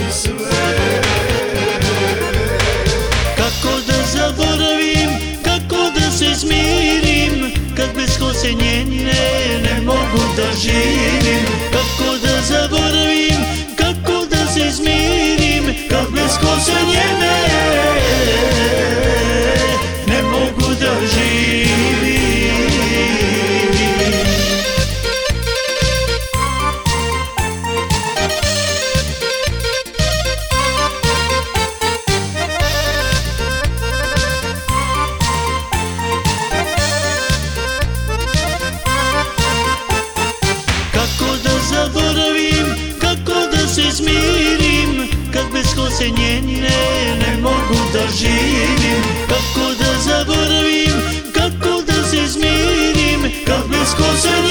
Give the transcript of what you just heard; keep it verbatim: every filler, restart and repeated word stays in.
sve. Kako da zaboravim, kako da se smirim, kad bez kose njene ne mogu da živim. Kako da zaboravim, kako da se smirim, kad bez kose njene ne mogu da živim. Kako da zaboravim, kako da se smirim, kad bez kose njene ne mogu da živim. Kako da zaboravim, kako da se smirim, kad bez kose njene